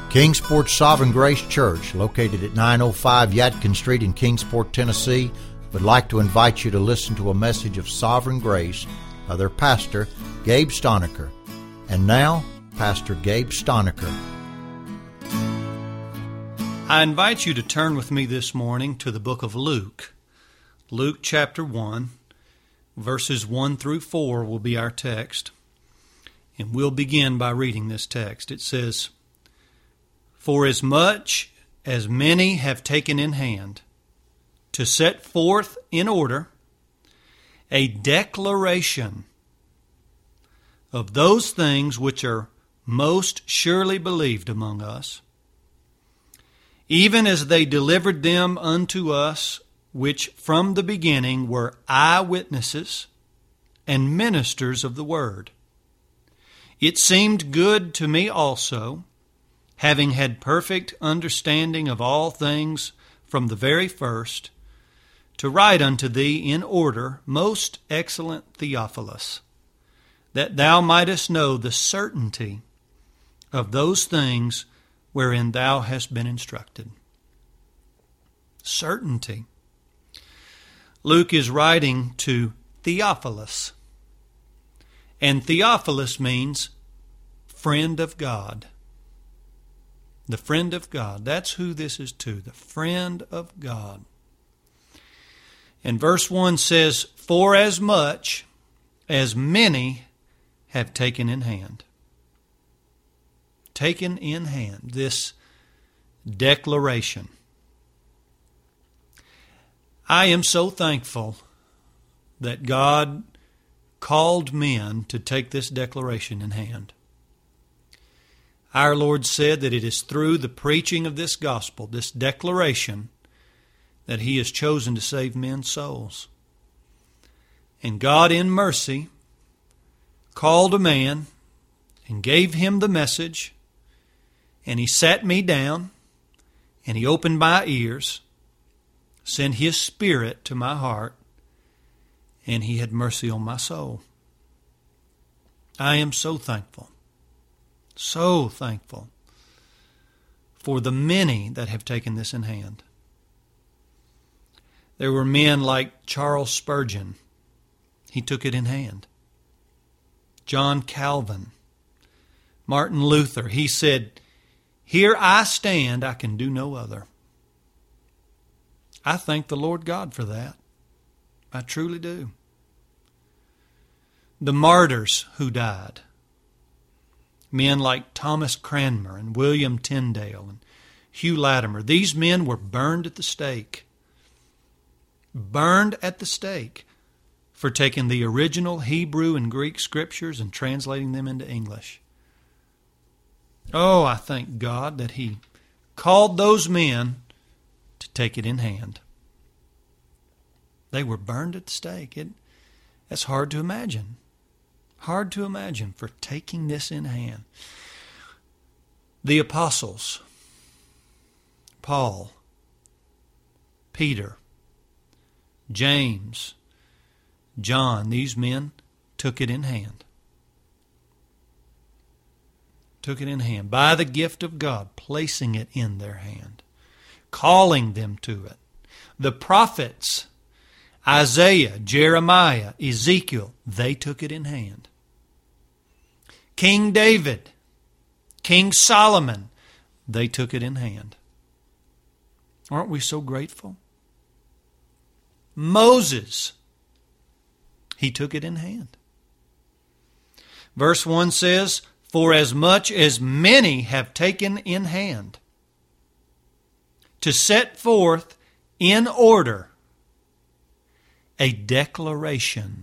Kingsport Sovereign Grace Church, located at 905 Yadkin Street in Kingsport, Tennessee, would like to invite you to listen to a message of sovereign grace by their pastor, Gabe Stonecker. And now, Pastor Gabe Stonecker. I invite you to turn with me this morning to the book of Luke. Luke chapter 1, verses 1 through 4 will be our text. And we'll begin by reading this text. It says, "For as much as many have taken in hand to set forth in order a declaration of those things which are most surely believed among us, even as they delivered them unto us, which from the beginning were eyewitnesses and ministers of the word. It seemed good to me also, having had perfect understanding of all things from the very first, to write unto thee in order, most excellent Theophilus, that thou mightest know the certainty of those things wherein thou hast been instructed." Certainty. Luke is writing to Theophilus, and Theophilus means friend of God. The friend of God. That's who this is to, the friend of God. And verse 1 says, "For as much as many have taken in hand." Taken in hand, this declaration. I am so thankful that God called men to take this declaration in hand. Our Lord said that it is through the preaching of this gospel, this declaration, that He has chosen to save men's souls. And God in mercy called a man and gave him the message, and He sat me down and He opened my ears, sent His Spirit to my heart, and He had mercy on my soul. I am so thankful for the many that have taken this in hand. There were men like Charles Spurgeon. He took it in hand. John Calvin. Martin Luther. He said, "Here I stand, I can do no other." I thank the Lord God for that. I truly do. The martyrs who died. Men like Thomas Cranmer and William Tyndale and Hugh Latimer. These men were burned at the stake. Burned at the stake for taking the original Hebrew and Greek scriptures and translating them into English. Oh, I thank God that He called those men to take it in hand. They were burned at the stake. That's hard to imagine. Hard to imagine for taking this in hand. The apostles, Paul, Peter, James, John, these men took it in hand. Took it in hand by the gift of God, placing it in their hand, calling them to it. The prophets, Isaiah, Jeremiah, Ezekiel, they took it in hand. King David, King Solomon, they took it in hand. Aren't we so grateful? Moses, he took it in hand. Verse 1 says, "For as much as many have taken in hand to set forth in order a declaration."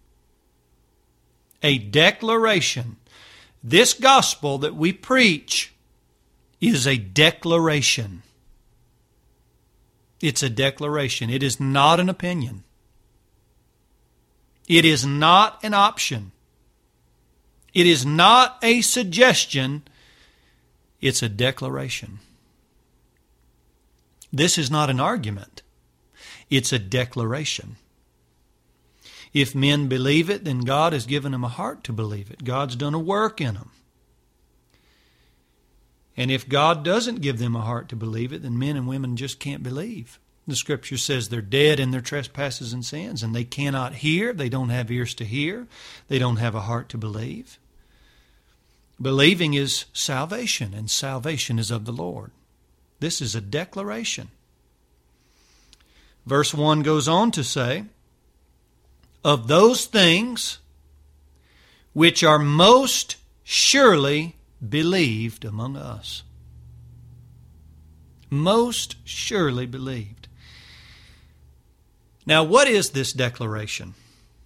A declaration. This gospel that we preach is a declaration. It's a declaration. It is not an opinion. It is not an option. It is not a suggestion. It's a declaration. This is not an argument. It's a declaration. If men believe it, then God has given them a heart to believe it. God's done a work in them. And if God doesn't give them a heart to believe it, then men and women just can't believe. The Scripture says they're dead in their trespasses and sins, and they cannot hear. They don't have ears to hear. They don't have a heart to believe. Believing is salvation, and salvation is of the Lord. This is a declaration. Verse 1 goes on to say, of those things which are most surely believed among us. Most surely believed. Now, what is this declaration?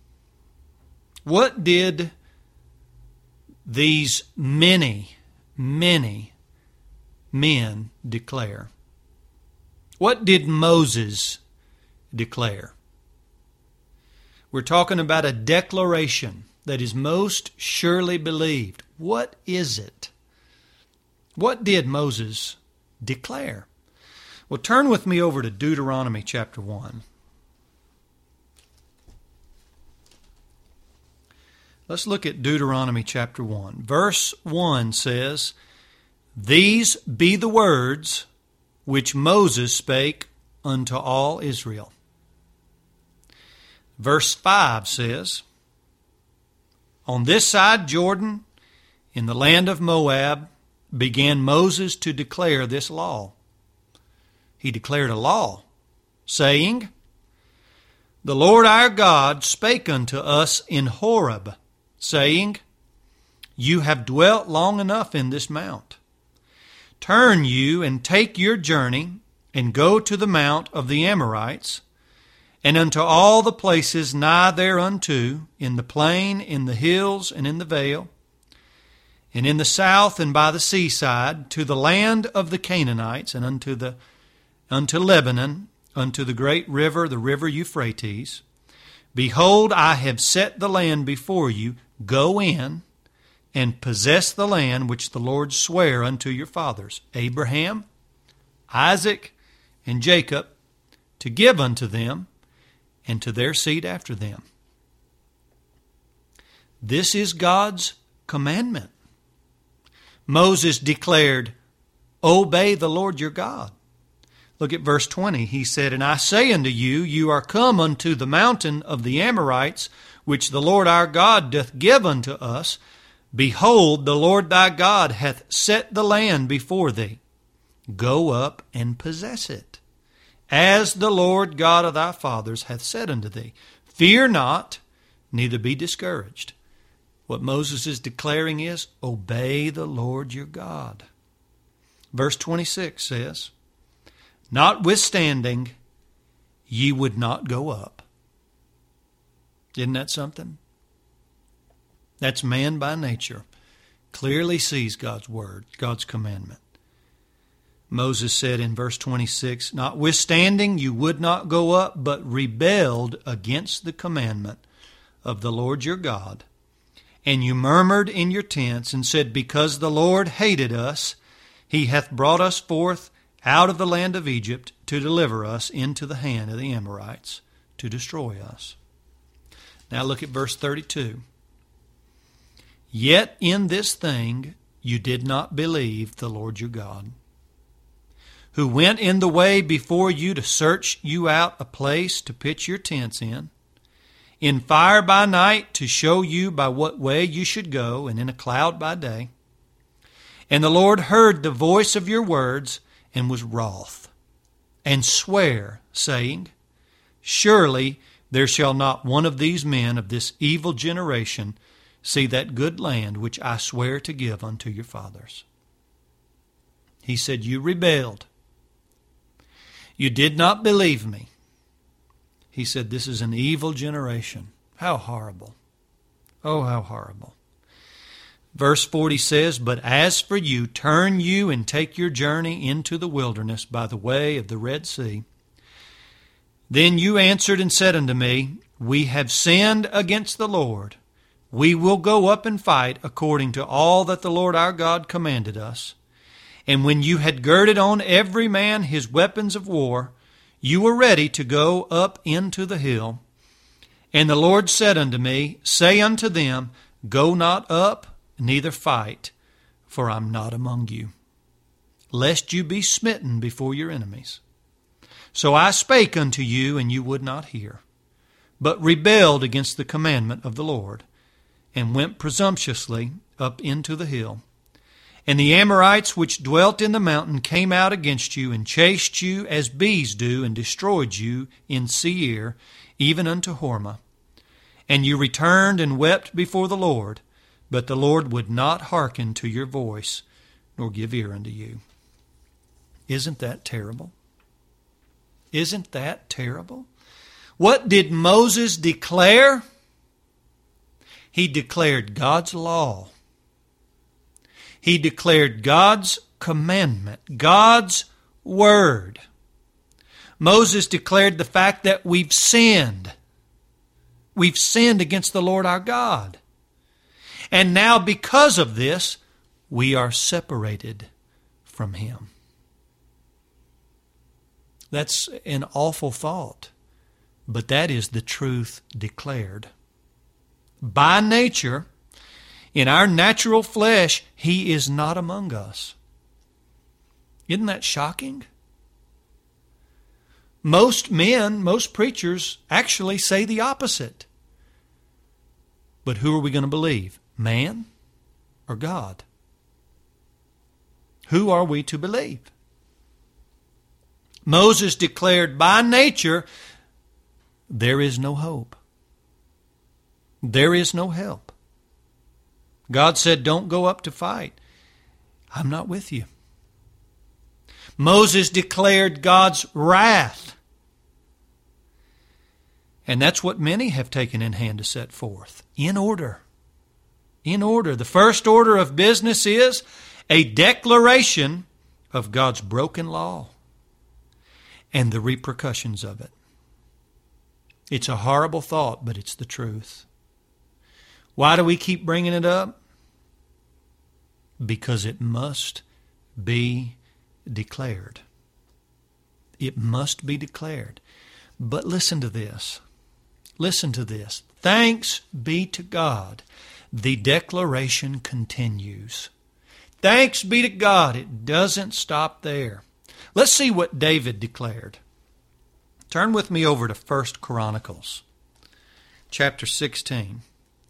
What did these many men declare? What did Moses declare? We're talking about a declaration that is most surely believed. What is it? What did Moses declare? Well, turn with me over to Deuteronomy chapter 1. Let's look at Deuteronomy chapter 1. Verse 1 says, these be the words which Moses spake unto all Israel. Verse 5 says, on this side Jordan, in the land of Moab, began Moses to declare this law. He declared a law, saying, the Lord our God spake unto us in Horeb, saying, you have dwelt long enough in this mount. Turn you and take your journey, and go to the mount of the Amorites, and unto all the places nigh thereunto, in the plain, in the hills, and in the vale, and in the south and by the seaside, to the land of the Canaanites, and unto Lebanon, unto the great river, the river Euphrates. Behold, I have set the land before you. Go in and possess the land which the Lord sware unto your fathers, Abraham, Isaac, and Jacob, to give unto them and to their seed after them. This is God's commandment. Moses declared, obey the Lord your God. Look at verse 20. He said, and I say unto you, you are come unto the mountain of the Amorites, which the Lord our God doth give unto us. Behold, the Lord thy God hath set the land before thee. Go up and possess it, as the Lord God of thy fathers hath said unto thee. Fear not, neither be discouraged. What Moses is declaring is, obey the Lord your God. Verse 26 says, notwithstanding, ye would not go up. Isn't that something? That's man by nature. Clearly sees God's word, God's commandment. Moses said in verse 26, notwithstanding, you would not go up, but rebelled against the commandment of the Lord your God. And you murmured in your tents and said, because the Lord hated us, he hath brought us forth out of the land of Egypt to deliver us into the hand of the Amorites to destroy us. Now look at verse 32. Yet in this thing you did not believe the Lord your God, who went in the way before you to search you out a place to pitch your tents in fire by night to show you by what way you should go, and in a cloud by day. And the Lord heard the voice of your words, and was wroth, and sware, saying, surely there shall not one of these men of this evil generation see that good land which I swear to give unto your fathers. He said, you rebelled. You did not believe me. He said, this is an evil generation. How horrible. Oh, how horrible. Verse 40 says, but as for you, turn you and take your journey into the wilderness by the way of the Red Sea. Then you answered and said unto me, we have sinned against the Lord. We will go up and fight according to all that the Lord our God commanded us. And when you had girded on every man his weapons of war, you were ready to go up into the hill. And the Lord said unto me, say unto them, go not up, neither fight, for I am not among you. lest you be smitten before your enemies. So I spake unto you, and you would not hear, but rebelled against the commandment of the Lord, and went presumptuously up into the hill. And the Amorites which dwelt in the mountain came out against you, and chased you as bees do, and destroyed you in Seir, even unto Hormah. And you returned and wept before the Lord, but the Lord would not hearken to your voice, nor give ear unto you. Isn't that terrible? Isn't that terrible? What did Moses declare? He declared God's law. He declared God's commandment, God's word. Moses declared the fact that we've sinned. We've sinned against the Lord our God. And now because of this, we are separated from Him. That's an awful thought, but that is the truth declared. By nature, in our natural flesh, He is not among us. Isn't that shocking? Most men, most preachers actually say the opposite. But who are we going to believe? Man or God? Who are we to believe? Moses declared by nature, there is no hope. There is no help. God said, don't go up to fight. I'm not with you. Moses declared God's wrath. And that's what many have taken in hand to set forth. In order. In order. The first order of business is a declaration of God's broken law and the repercussions of it. It's a horrible thought, but it's the truth. Why do we keep bringing it up? Because it must be declared. It must be declared. But listen to this. Listen to this. Thanks be to God. The declaration continues. Thanks be to God. It doesn't stop there. Let's see what David declared. Turn with me over to 1 Chronicles, chapter 16.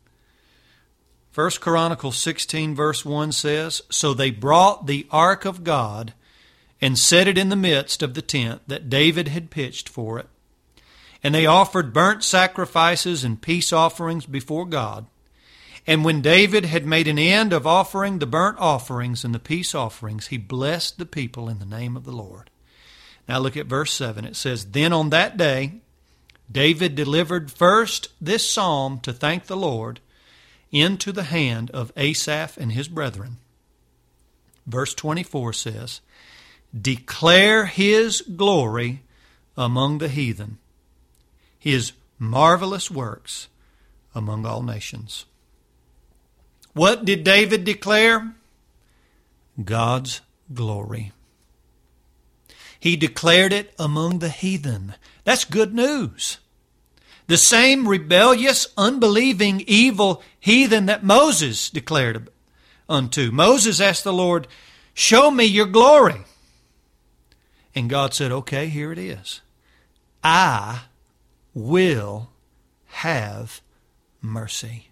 1 Chronicles 16 verse 1 says, So they brought the ark of God and set it in the midst of the tent that David had pitched for it. And they offered burnt sacrifices and peace offerings before God. And when David had made an end of offering the burnt offerings and the peace offerings, he blessed the people in the name of the Lord. Now look at verse 7. It says, Then on that day, David delivered first this psalm to thank the Lord into the hand of Asaph and his brethren. Verse 24 says, Declare His glory among the heathen, His marvelous works among all nations. What did David declare? God's glory. He declared it among the heathen. That's good news. The same rebellious, unbelieving, evil heathen that Moses declared unto. Moses asked the Lord, Show me your glory. And God said, Okay, here it is. I will have mercy.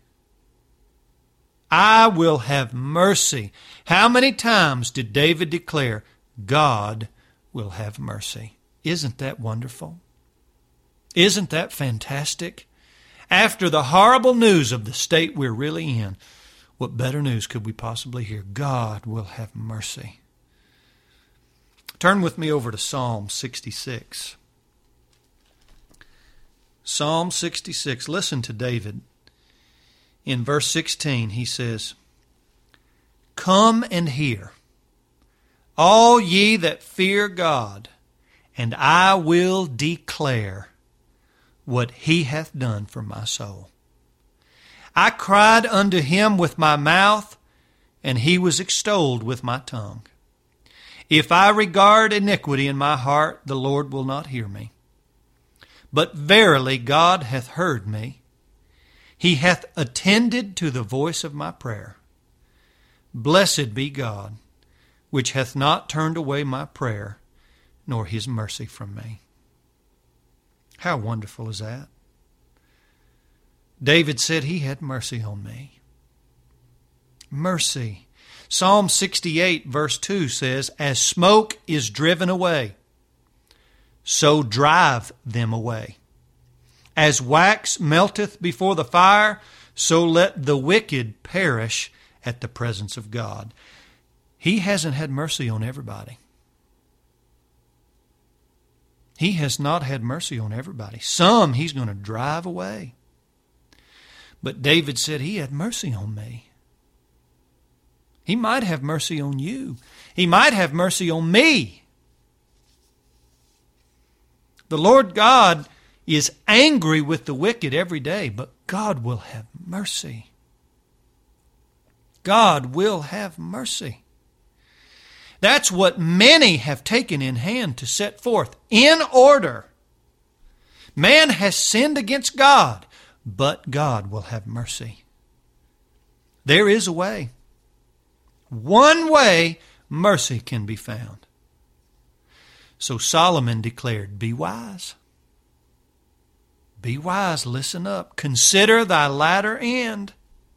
I will have mercy. How many times did David declare, God will have mercy? Isn't that wonderful? Isn't that fantastic? After the horrible news of the state we're really in, what better news could we possibly hear? God will have mercy. Turn with me over to Psalm 66. Psalm 66. Listen to David. In verse 16, he says, Come and hear, all ye that fear God, and I will declare what He hath done for my soul. I cried unto Him with my mouth, and He was extolled with my tongue. If I regard iniquity in my heart, the Lord will not hear me. But verily God hath heard me. He hath attended to the voice of my prayer. Blessed be God, which hath not turned away my prayer, nor his mercy from me. How wonderful is that? David said he had mercy on me. Mercy. Psalm 68 verse 2 says, as smoke is driven away, so drive them away. As wax melteth before the fire, so let the wicked perish at the presence of God. He hasn't had mercy on everybody. He has not had mercy on everybody. Some he's going to drive away. But David said he had mercy on me. He might have mercy on you. He might have mercy on me. The Lord God is angry with the wicked every day, but God will have mercy. God will have mercy. That's what many have taken in hand to set forth in order. Man has sinned against God, but God will have mercy. There is a way. One way mercy can be found. So Solomon declared, be wise. Be wise, listen up. Consider thy latter end.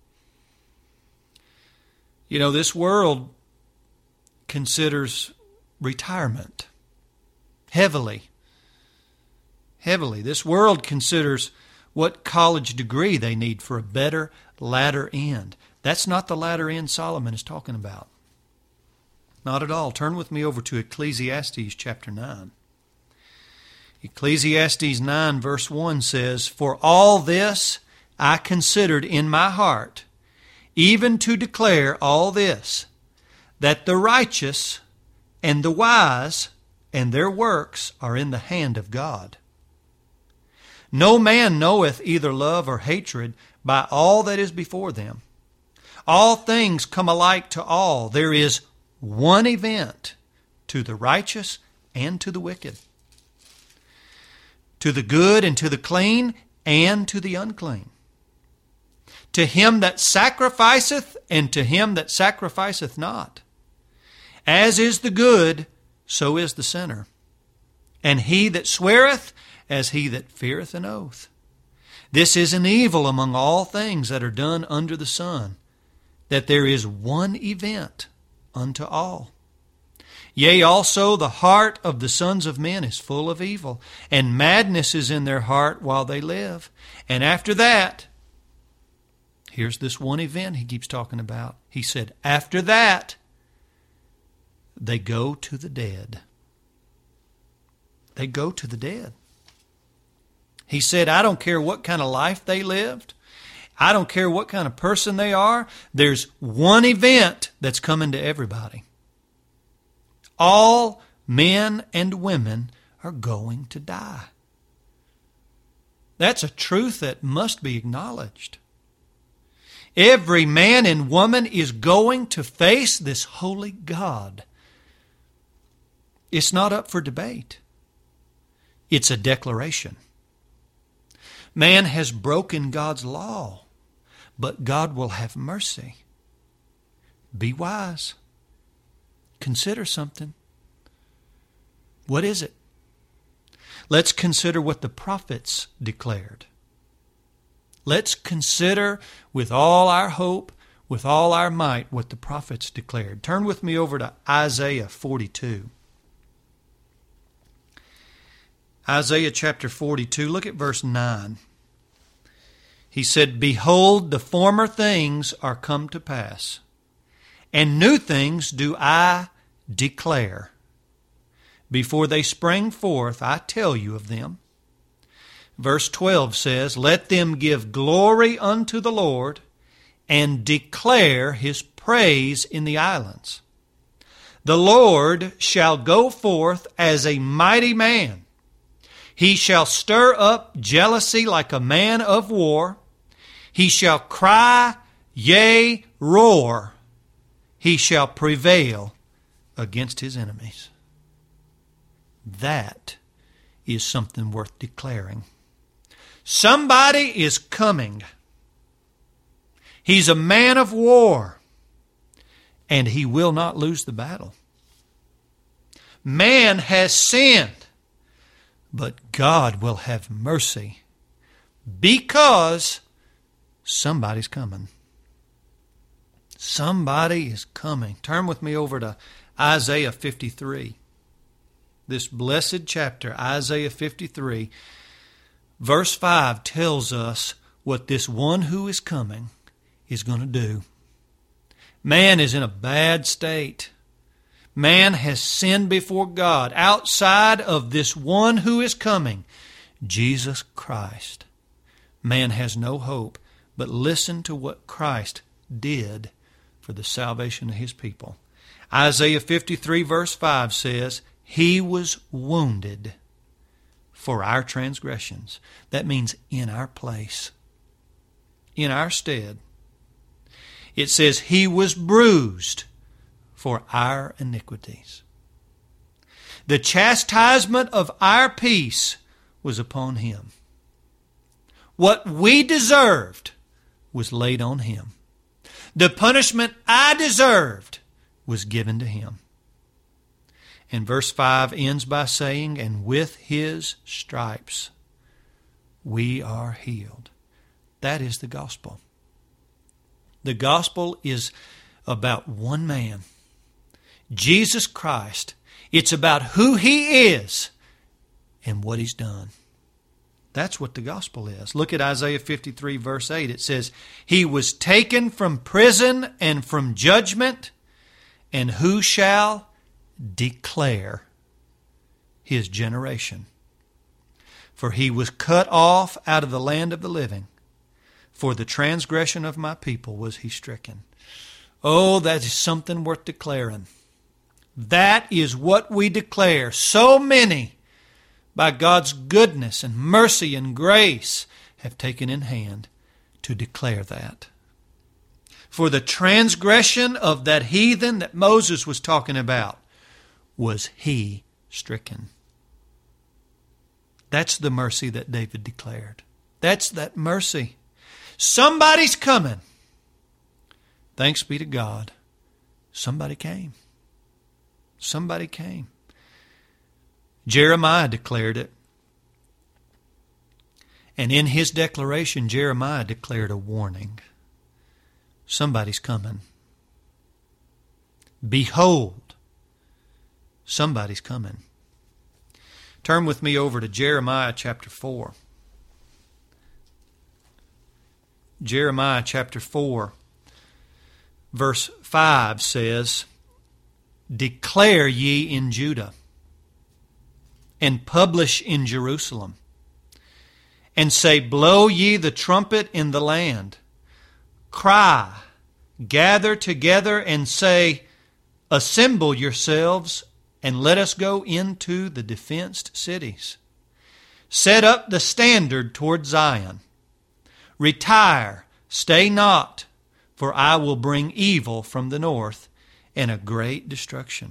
You know, this world considers retirement heavily. Heavily. This world considers what college degree they need for a better latter end. That's not the latter end Solomon is talking about. Not at all. Turn with me over to Ecclesiastes chapter 9. Ecclesiastes 9 verse 1 says, for all this I considered in my heart, even to declare all this, that the righteous and the wise and their works are in the hand of God. No man knoweth either love or hatred by all that is before them. All things come alike to all. There is one event to the righteous and to the wicked, to the good and to the clean and to the unclean, to him that sacrificeth and to him that sacrificeth not. As is the good, so is the sinner. And he that sweareth, as he that feareth an oath. This is an evil among all things that are done under the sun, that there is one event unto all. Yea, also the heart of the sons of men is full of evil, and madness is in their heart while they live. And after that, here's this one event he keeps talking about. He said, after that, they go to the dead. They go to the dead. He said, I don't care what kind of life they lived. I don't care what kind of person they are. There's one event that's coming to everybody. All men and women are going to die. That's a truth that must be acknowledged. Every man and woman is going to face this holy God. It's not up for debate. It's a declaration. Man has broken God's law, but God will have mercy. Be wise. Consider something. What is it? Let's consider what the prophets declared. Let's consider with all our hope, with all our might, what the prophets declared. Turn with me over to Isaiah 42. Isaiah chapter 42, look at verse 9. He said, behold, the former things are come to pass, and new things do I declare. Before they spring forth, I tell you of them. Verse 12 says, let them give glory unto the Lord, and declare His praise in the islands. The Lord shall go forth as a mighty man. He shall stir up jealousy like a man of war. He shall cry, yea, roar. He shall prevail against his enemies. That is something worth declaring. Somebody is coming. He's a man of war, and he will not lose the battle. Man has sinned, but God will have mercy because somebody's coming. Somebody is coming. Turn with me over to Isaiah 53. This blessed chapter, Isaiah 53, verse 5 tells us what this one who is coming is going to do. Man is in a bad state. Man has sinned before God outside of this one who is coming, Jesus Christ. Man has no hope, but listen to what Christ did for the salvation of His people. Isaiah 53 verse 5 says, He was wounded for our transgressions. That means in our place, in our stead. It says, He was bruised for our iniquities. The chastisement of our peace was upon Him. What we deserved was laid on Him. The punishment I deserved was given to Him. And verse 5 ends by saying, and with His stripes we are healed. That is the gospel. The gospel is about one man, Jesus Christ. It's about who He is and what He's done. That's what the gospel is. Look at Isaiah 53 verse 8. It says, He was taken from prison and from judgment, and who shall declare His generation? For He was cut off out of the land of the living. For the transgression of my people was He stricken. Oh, that is something worth declaring. That is what we declare. So many, by God's goodness and mercy and grace, have taken in hand to declare that. For the transgression of that heathen that Moses was talking about was He stricken. That's the mercy that David declared. That's that mercy. Somebody's coming. Thanks be to God. Somebody came. Somebody came. Jeremiah declared it. And in his declaration, Jeremiah declared a warning. Somebody's coming. Behold, somebody's coming. Turn with me over to Jeremiah chapter 4. Jeremiah chapter 4, verse 5 says, Declare ye in Judah, and publish in Jerusalem, and say, Blow ye the trumpet in the land. Cry, gather together, and say, Assemble yourselves, and let us go into the defenced cities. Set up the standard toward Zion. Retire, stay not, for I will bring evil from the north and a great destruction.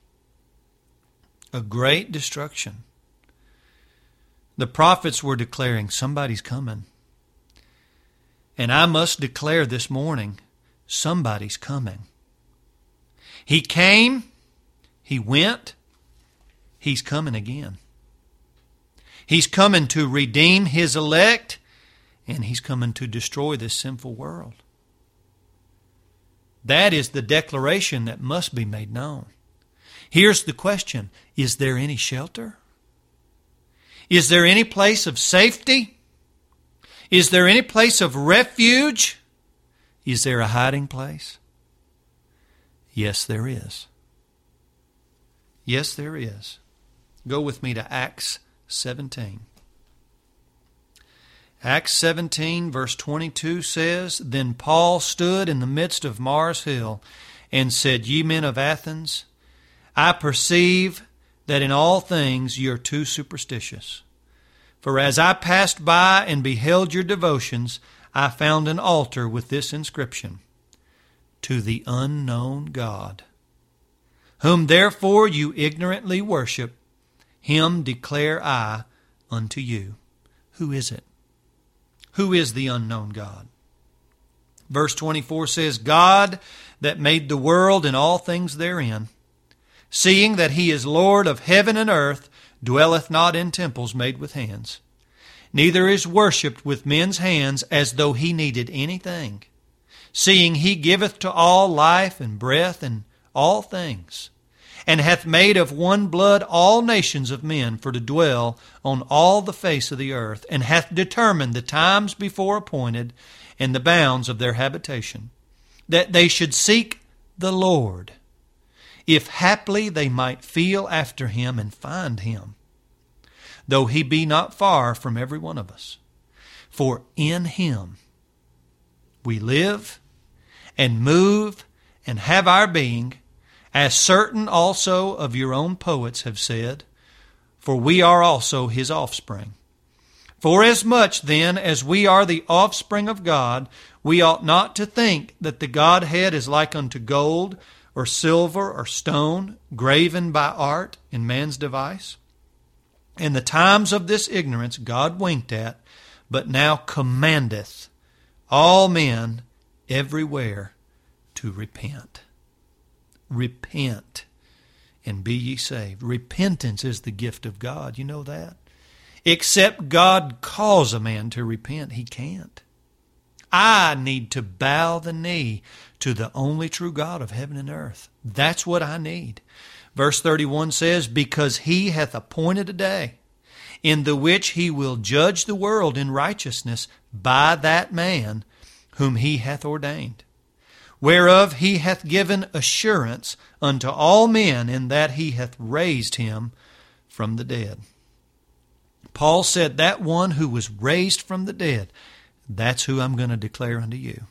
A great destruction. The prophets were declaring somebody's coming. And I must declare this morning, somebody's coming. He came, He went, He's coming again. He's coming to redeem His elect, and He's coming to destroy this sinful world. That is the declaration that must be made known. Here's the question. Is there any shelter? Is there any place of safety? Is there any place of refuge? Is there a hiding place? Yes, there is. Yes, there is. Go with me to Acts 17. Acts 17, verse 22 says, Then Paul stood in the midst of Mars Hill and said, Ye men of Athens, I perceive that in all things ye are too superstitious. For as I passed by and beheld your devotions, I found an altar with this inscription, To the unknown God. Whom therefore you ignorantly worship, Him declare I unto you. Who is it? Who is the unknown God? Verse 24 says, God that made the world and all things therein, seeing that he is Lord of heaven and earth, dwelleth not in temples made with hands, neither is worshipped with men's hands as though he needed anything, seeing he giveth to all life and breath and all things, and hath made of one blood all nations of men for to dwell on all the face of the earth, and hath determined the times before appointed and the bounds of their habitation, that they should seek the Lord, if haply they might feel after him and find him, though he be not far from every one of us. For in him we live and move and have our being, as certain also of your own poets have said, for we are also his offspring. Forasmuch then as we are the offspring of God, we ought not to think that the Godhead is like unto gold, or silver, or stone, graven by art in man's device. In the times of this ignorance God winked at, but now commandeth all men everywhere to repent. Repent, and be ye saved. Repentance is the gift of God. You know that? Except God cause a man to repent, he can't. I need to bow the knee to the only true God of heaven and earth. That's what I need. Verse 31 says, because he hath appointed a day in the which he will judge the world in righteousness by that man whom he hath ordained, whereof he hath given assurance unto all men, in that he hath raised him from the dead. Paul said that one who was raised from the dead, that's who I'm going to declare unto you.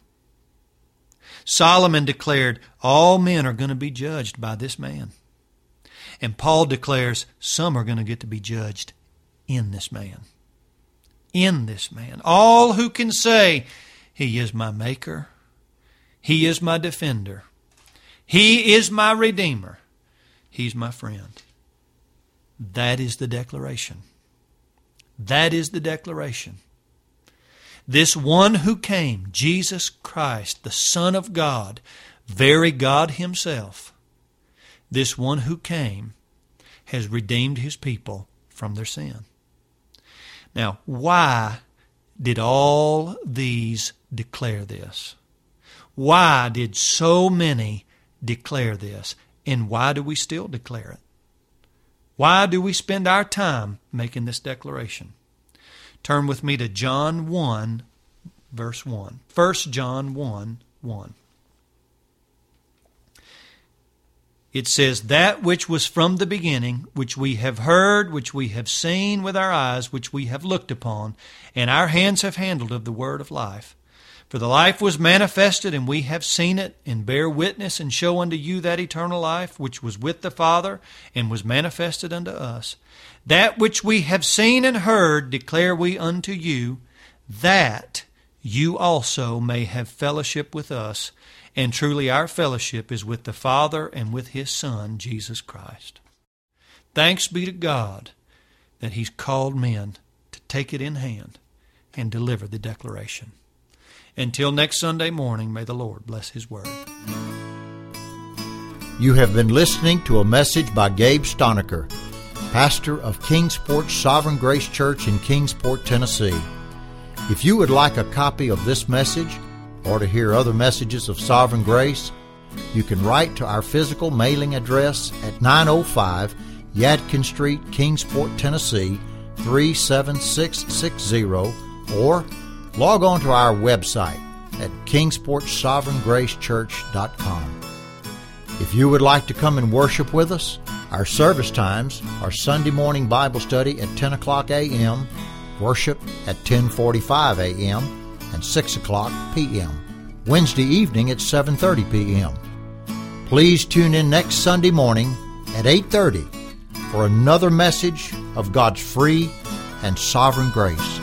Solomon declared all men are going to be judged by this man. And Paul declares some are going to get to be judged in this man. In this man. All who can say, he is my maker. He is my defender. He is my redeemer. He's my friend. That is the declaration. That is the declaration. This one who came, Jesus Christ, the Son of God, very God himself, this one who came has redeemed his people from their sin. Now, why did all these declare this? Why did so many declare this? And why do we still declare it? Why do we spend our time making this declaration? Turn with me to John 1, verse 1. 1 John 1, 1. It says, that which was from the beginning, which we have heard, which we have seen with our eyes, which we have looked upon, and our hands have handled of the word of life. For the life was manifested, and we have seen it, and bear witness, and show unto you that eternal life, which was with the Father, and was manifested unto us. That which we have seen and heard declare we unto you, that you also may have fellowship with us. And truly our fellowship is with the Father and with His Son, Jesus Christ. Thanks be to God that He's called men to take it in hand and deliver the declaration. Until next Sunday morning, may the Lord bless His Word. You have been listening to a message by Gabe Stonecker, pastor of Kingsport Sovereign Grace Church in Kingsport, Tennessee. If you would like a copy of this message or to hear other messages of Sovereign Grace, you can write to our physical mailing address at 905 Yadkin Street, Kingsport, Tennessee, 37660, or log on to our website at kingsportsovereigngracechurch.com. If you would like to come and worship with us, our service times are Sunday morning Bible study at 10 o'clock a.m., worship at 10:45 a.m., and 6 o'clock p.m. Wednesday evening at 7:30 p.m. Please tune in next Sunday morning at 8:30 for another message of God's free and sovereign grace.